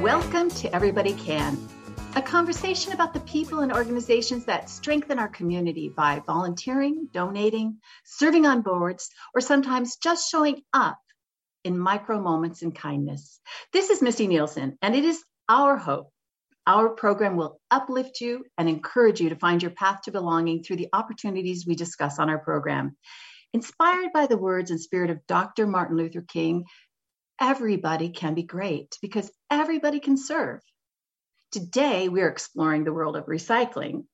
Welcome to Everybody Can, a conversation about the people and organizations that strengthen our community by volunteering, donating, serving on boards, or sometimes just showing up in micro moments and kindness. This is Missy Nielsen, and it is our hope our program will uplift you and encourage you to find your path to belonging through the opportunities we discuss on our program. Inspired by the words and spirit of Dr. Martin Luther King, everybody can be great because everybody can serve. Today, we're exploring the world of recycling.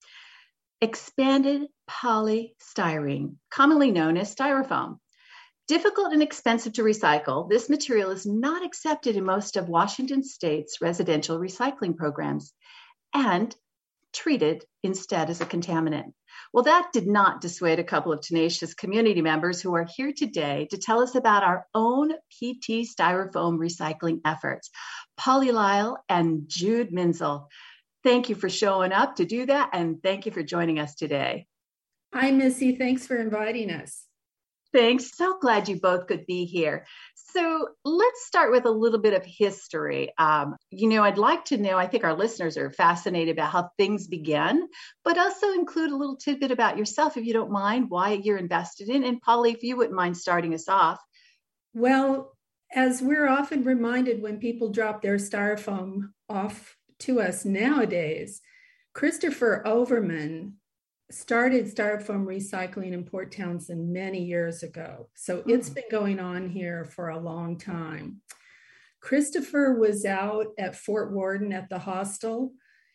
Expanded polystyrene, commonly known as styrofoam. Difficult and expensive to recycle, this material is not accepted in most of Washington State's residential recycling programs and treated instead as a contaminant. Well, that did not dissuade a couple of tenacious community members who are here today to tell us about our own PT styrofoam recycling efforts. Polly Lyle and Jude Menzel, thank you for showing up to do that, and thank you for joining us today. Hi, Missy. Thanks for inviting us. Thanks. So glad you both could be here. So let's start with a little bit of history. I'd like to know, I think our listeners are fascinated about how things began, but also include a little tidbit about yourself, if you don't mind, why you're invested in. And Polly, if you wouldn't mind starting us off. Well, as we're often reminded when people drop their styrofoam off to us nowadays, Christopher Overman started styrofoam recycling in Port Townsend many years ago. So it's been going on here for a long time. Christopher was out at Fort Worden at the hostel,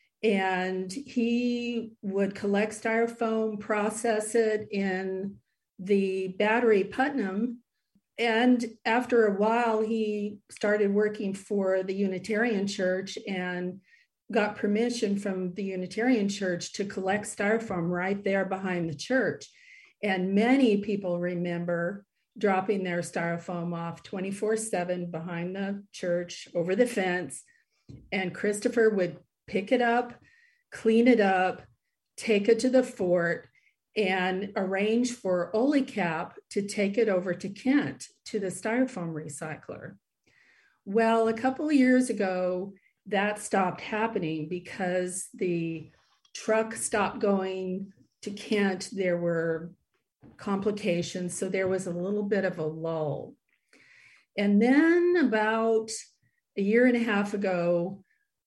and he would collect styrofoam, process it in the Battery Putnam. And after a while, he started working for the Unitarian Church and got permission from the Unitarian Church to collect styrofoam right there behind the church. And many people remember dropping their styrofoam off 24/7 behind the church over the fence. And Christopher would pick it up, clean it up, take it to the fort, and arrange for OliCap to take it over to Kent to the styrofoam recycler. Well, a couple of years ago, that stopped happening because the truck stopped going to Kent. There were complications, so there was a little bit of a lull. And then about a year and a half ago,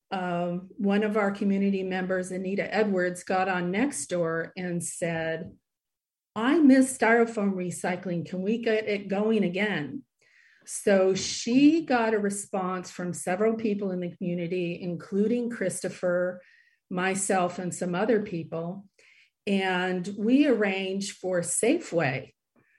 one of our community members, Anita Edwards, got on Nextdoor and said, "I miss styrofoam recycling. Can we get it going again?" So she got a response from several people in the community, including Christopher, myself, and some other people. And we arranged for Safeway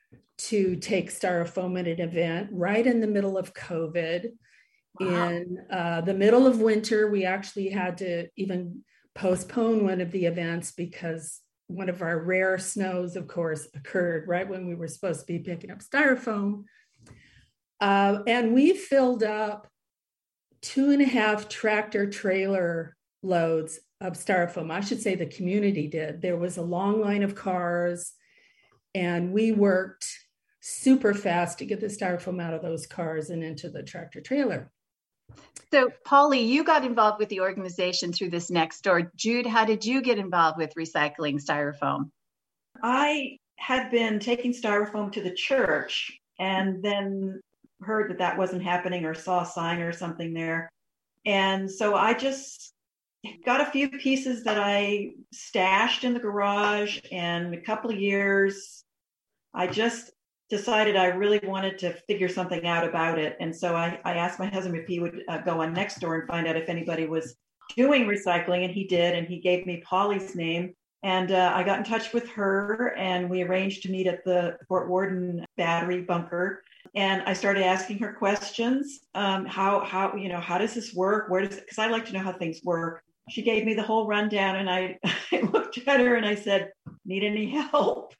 to take styrofoam at an event right in the middle of COVID. Wow. In the middle of winter, we actually had to even postpone one of the events because one of our rare snows, of course, occurred right when we were supposed to be picking up styrofoam. And we filled up 2.5 tractor trailer loads of styrofoam. I should say the community did. There was a long line of cars, and we worked super fast to get the styrofoam out of those cars and into the tractor trailer. So, Polly, you got involved with the organization through this Nextdoor. Jude, how did you get involved with recycling styrofoam? I had been taking styrofoam to the church and then heard that wasn't happening or saw a sign or something there. And so I just got a few pieces that I stashed in the garage, and a couple of years, I just decided I really wanted to figure something out about it. And so I asked my husband if he would go on Nextdoor and find out if anybody was doing recycling, and he did, and he gave me Polly's name. And I got in touch with her, and we arranged to meet at the Fort Worden battery bunker. And I started asking her questions. How does this work? Because I like to know how things work. She gave me the whole rundown, and I looked at her and I said, "Need any help?"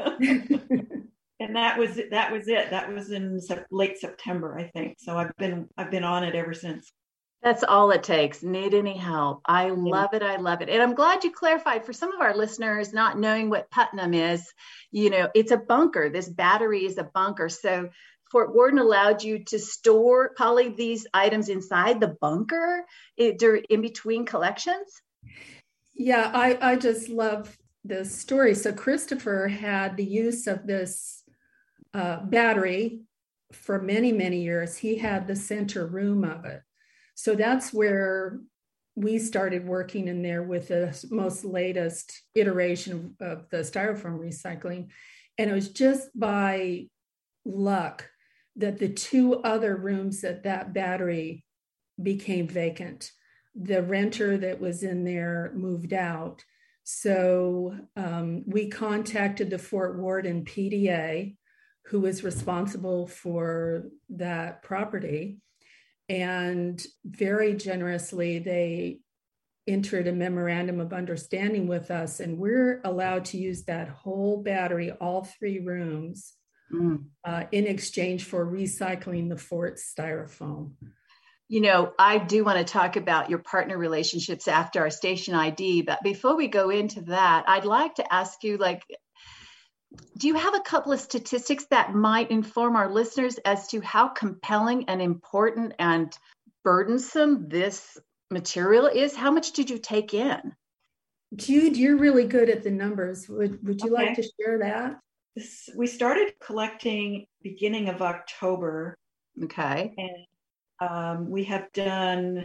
And that was it. That was in late September, I think. So I've been on it ever since. That's all it takes. Need any help? I love it. I love it. And I'm glad you clarified for some of our listeners not knowing what Putnam is. It's a bunker. This battery is a bunker. So Fort Worden allowed you to store, Polly, these items inside the bunker in between collections? Yeah, I just love this story. So Christopher had the use of this battery for many, many years. He had the center room of it. So that's where we started working in there with the most latest iteration of the styrofoam recycling. And it was just by luck that the two other rooms that battery became vacant. The renter that was in there moved out. So we contacted the Fort Worden PDA, who was responsible for that property. And very generously, they entered a memorandum of understanding with us, and we're allowed to use that whole battery, all three rooms, in exchange for recycling the fort styrofoam. You know, I do want to talk about your partner relationships after our station ID, but before we go into that, I'd like to ask you, like, do you have a couple of statistics that might inform our listeners as to how compelling and important and burdensome this material is? How much did you take in? Jude, you're really good at the numbers. Would you like to share that? We started collecting beginning of October. Okay. And we have done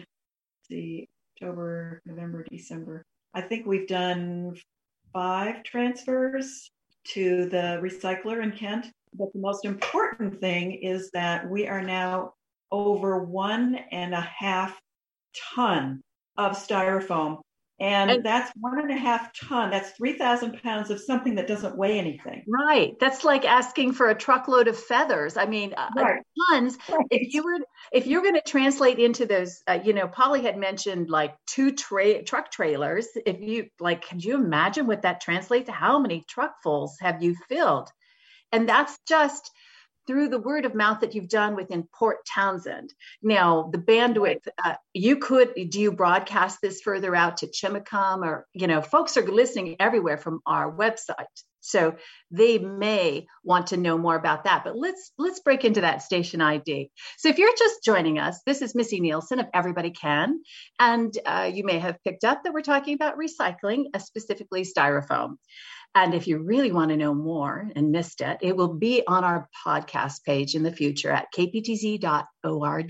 October, November, December. I think we've done 5 transfers to the recycler in Kent. But the most important thing is that we are now over 1.5 ton of styrofoam. And that's 1.5 ton. That's 3,000 pounds of something that doesn't weigh anything. Right. That's like asking for a truckload of feathers. I mean, tons. Right. If you're going to translate into those, Polly had mentioned like 2 truck trailers. If you could you imagine what that translates to? How many truckfuls have you filled? And that's just through the word of mouth that you've done within Port Townsend. Now, the bandwidth, do you broadcast this further out to Chimacum, or, folks are listening everywhere from our website. So they may want to know more about that, but let's break into that station ID. So if you're just joining us, this is Missy Nielsen of Everybody Can. And you may have picked up that we're talking about recycling, specifically styrofoam. And if you really want to know more and missed it, it will be on our podcast page in the future at kptz.org.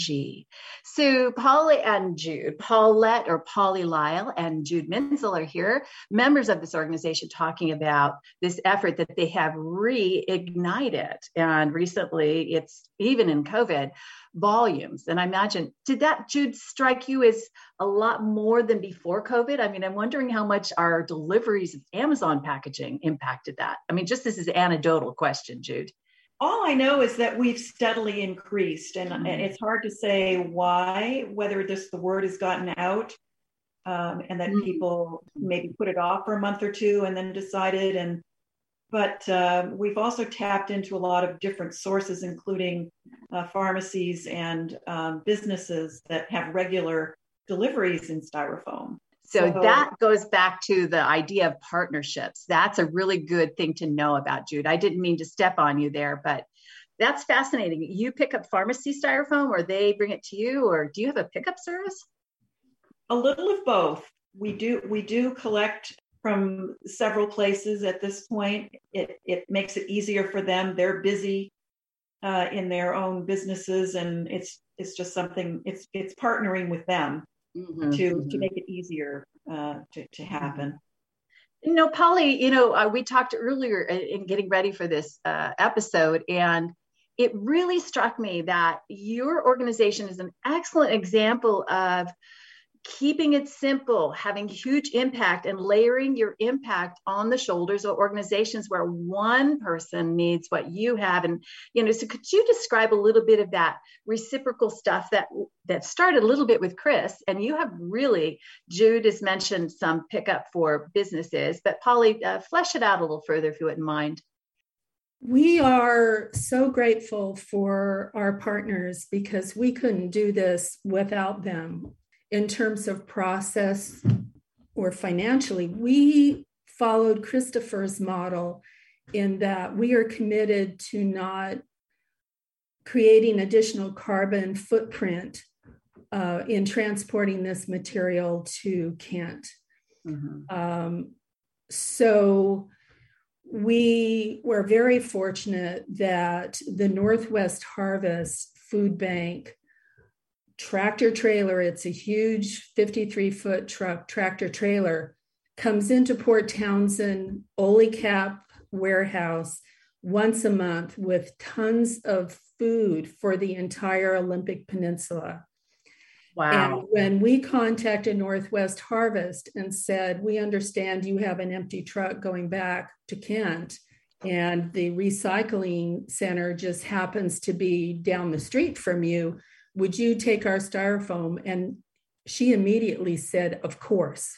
So Polly and Jude, Paulette or Polly Lyle and Jude Menzel are here, members of this organization, talking about this effort that they have reignited. And recently, it's even in COVID, volumes. And I imagine, did that, Jude, strike you as a lot more than before COVID? I mean, I'm wondering how much our deliveries of Amazon packaging impacted that. I mean, just this is an anecdotal question, Jude. All I know is that we've steadily increased, and it's hard to say why, whether just the word has gotten out and that people maybe put it off for a month or two and then decided. But we've also tapped into a lot of different sources, including pharmacies and businesses that have regular deliveries in styrofoam. So that goes back to the idea of partnerships. That's a really good thing to know about, Jude. I didn't mean to step on you there, but that's fascinating. You pick up pharmacy styrofoam, or they bring it to you, or do you have a pickup service? A little of both. We do collect from several places at this point. It makes it easier for them. They're busy in their own businesses, and it's just something. It's partnering with them to make it easier to happen. Polly, we talked earlier in getting ready for this episode, and it really struck me that your organization is an excellent example of keeping it simple, having huge impact, and layering your impact on the shoulders of organizations where one person needs what you have. And, so could you describe a little bit of that reciprocal stuff that started a little bit with Chris? And you have really, Jude has mentioned some pickup for businesses, but Polly, flesh it out a little further if you wouldn't mind. We are so grateful for our partners because we couldn't do this without them. In terms of process or financially, we followed Christopher's model in that we are committed to not creating additional carbon footprint in transporting this material to Kent. So we were very fortunate that the Northwest Harvest Food Bank tractor trailer, it's a huge 53-foot truck tractor trailer, comes into Port Townsend Ole Cap warehouse once a month with tons of food for the entire Olympic Peninsula. Wow. And when we contacted Northwest Harvest and said, we understand you have an empty truck going back to Kent, and the recycling center just happens to be down the street from you, would you take our styrofoam? And she immediately said, of course.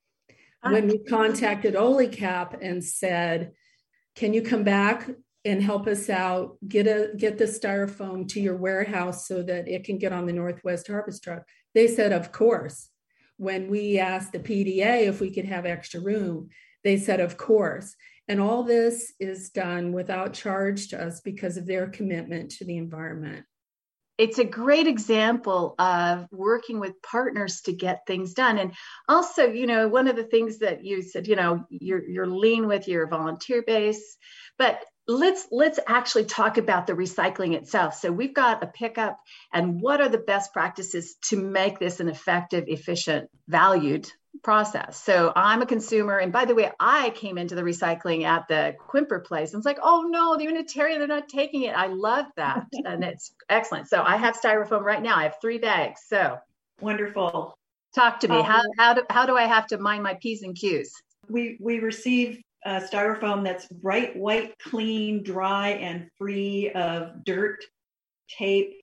When we contacted Ole Cap and said, can you come back and help us out, get the styrofoam to your warehouse so that it can get on the Northwest Harvest truck? They said, of course. When we asked the PDA if we could have extra room, they said, of course. And all this is done without charge to us because of their commitment to the environment. It's a great example of working with partners to get things done. And also, one of the things that you said, you're lean with your volunteer base, but let's actually talk about the recycling itself. So we've got a pickup, and what are the best practices to make this an effective, efficient, valued process? So I'm a consumer. And by the way, I came into the recycling at the Quimper place. And it's like, oh no, the Unitarian, they're not taking it. I love that. And it's excellent. So I have styrofoam right now. I have 3 bags. So wonderful. Talk to me. How do I have to mind my P's and Q's? We receive styrofoam that's bright white, clean, dry, and free of dirt, tape,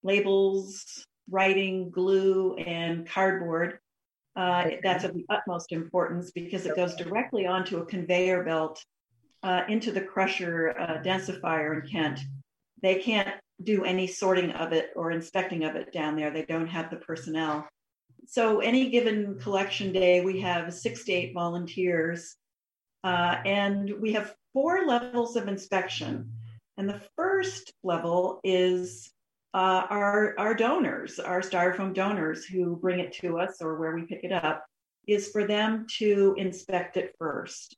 labels, writing, glue, and cardboard. That's of the utmost importance because it goes directly onto a conveyor belt into the crusher densifier in Kent. They can't do any sorting of it or inspecting of it down there. They don't have the personnel. So any given collection day, we have 6 to 8 volunteers, and we have 4 levels of inspection. And the first level is our donors, our styrofoam donors who bring it to us or where we pick it up, is for them to inspect it first.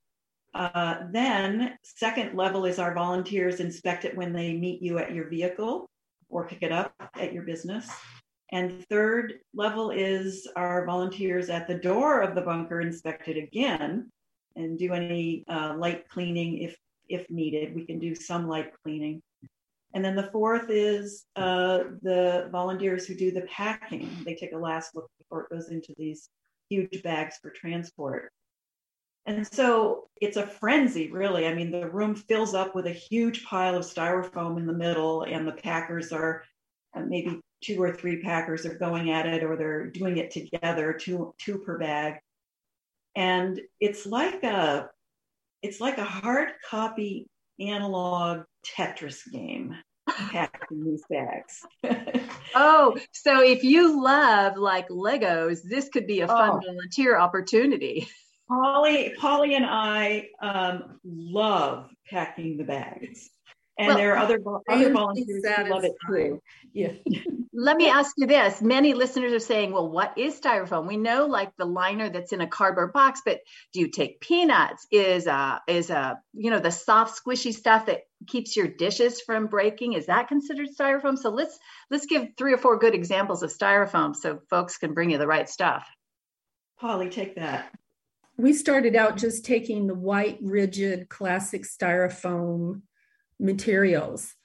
Then second level is our volunteers inspect it when they meet you at your vehicle or pick it up at your business. And third level is our volunteers at the door of the bunker inspect it again and do any light cleaning if needed. We can do some light cleaning. And then the fourth is the volunteers who do the packing. They take a last look before it goes into these huge bags for transport. And so it's a frenzy, really. I mean, the room fills up with a huge pile of styrofoam in the middle, and the packers are maybe 2 or 3 packers are going at it, or they're doing it together, two per bag. And it's like a hard copy analog Tetris game packing these bags. Oh, so if you love like Legos, this could be a fun volunteer opportunity. Polly and I love packing the bags. And there are other volunteers who love it too. Yeah. Let me ask you this. Many listeners are saying, well, what is styrofoam? We know like the liner that's in a cardboard box, but do you take peanuts? Is the soft, squishy stuff that keeps your dishes from breaking? Is that considered styrofoam? So let's give 3 or 4 good examples of styrofoam so folks can bring you the right stuff. Polly, take that. We started out just taking the white, rigid, classic styrofoam materials.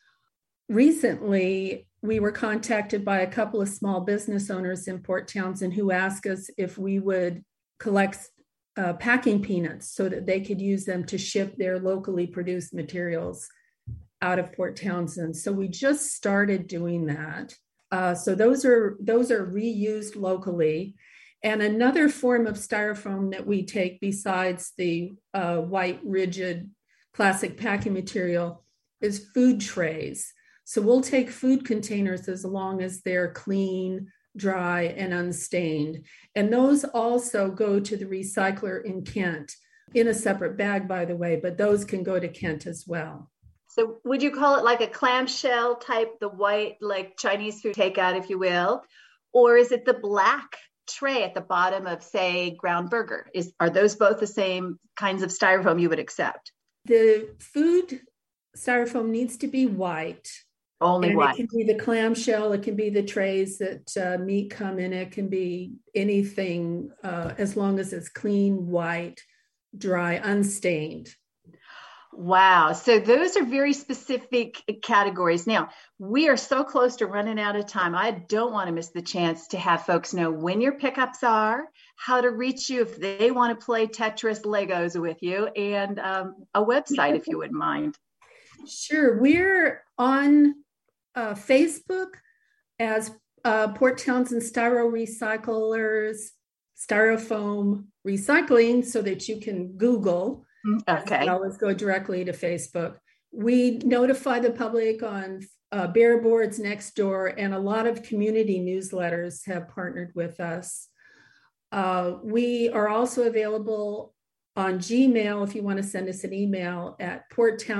Recently, we were contacted by a couple of small business owners in Port Townsend who asked us if we would collect packing peanuts so that they could use them to ship their locally produced materials out of Port Townsend. So we just started doing that. So those are reused locally. And another form of styrofoam that we take besides the white, rigid, classic packing material is food trays. So we'll take food containers as long as they're clean, dry, and unstained. And those also go to the recycler in Kent, in a separate bag, by the way, but those can go to Kent as well. So would you call it like a clamshell type, the white, like Chinese food takeout, if you will? Or is it the black tray at the bottom of, say, ground burger? Are those both the same kinds of styrofoam you would accept? The food styrofoam needs to be white. Only white. It can be the clamshell, it can be the trays that meat come in, it can be anything as long as it's clean, white, dry, unstained. Wow. So those are very specific categories. Now, we are so close to running out of time. I don't want to miss the chance to have folks know when your pickups are, how to reach you if they want to play Tetris Legos with you, and a website, if you wouldn't mind. Sure. We're on Facebook as Port Townsend Styro Recyclers, Styrofoam Recycling, so that you can Google. Okay. As well as go directly to Facebook. We notify the public on billboards next door, and a lot of community newsletters have partnered with us. We are also available on Gmail if you want to send us an email at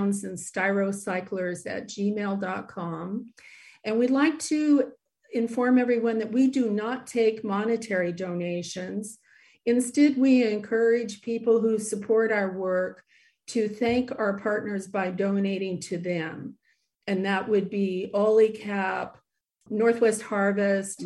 porttownsendstyrocyclers@gmail.com. And we'd like to inform everyone that we do not take monetary donations. Instead, we encourage people who support our work to thank our partners by donating to them. And that would be OLECAP, Northwest Harvest.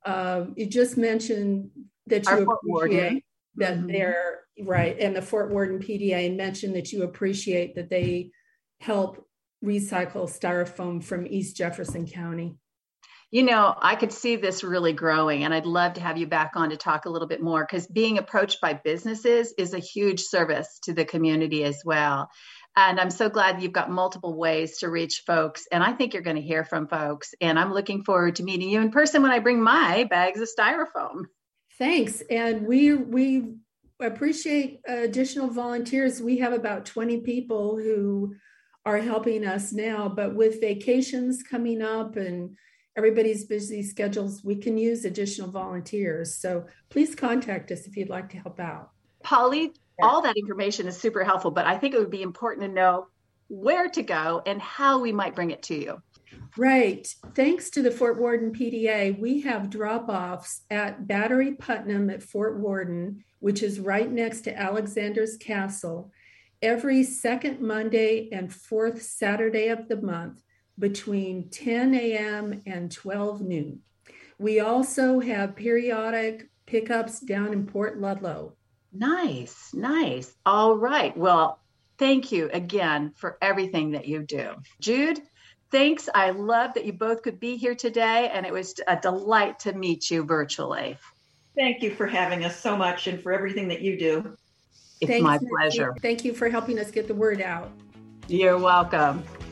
You just mentioned that you appreciate that they're right. And the Fort Worden PDA mentioned that you appreciate that they help recycle styrofoam from East Jefferson County. You know, I could see this really growing, and I'd love to have you back on to talk a little bit more, because being approached by businesses is a huge service to the community as well. And I'm so glad you've got multiple ways to reach folks. And I think you're going to hear from folks. And I'm looking forward to meeting you in person when I bring my bags of styrofoam. Thanks. And we appreciate additional volunteers. We have about 20 people who are helping us now, but with vacations coming up and everybody's busy schedules, we can use additional volunteers. So please contact us if you'd like to help out. Polly, all that information is super helpful, but I think it would be important to know where to go and how we might bring it to you. Right. Thanks to the Fort Worden PDA, we have drop-offs at Battery Putnam at Fort Worden, which is right next to Alexander's Castle, every second Monday and fourth Saturday of the month, between 10 a.m. and 12 noon. We also have periodic pickups down in Port Ludlow. Nice, nice. All right. Well, thank you again for everything that you do. Jude, thanks. I love that you both could be here today, and it was a delight to meet you virtually. Thank you for having us so much and for everything that you do. It's my pleasure. Thank you for helping us get the word out. You're welcome.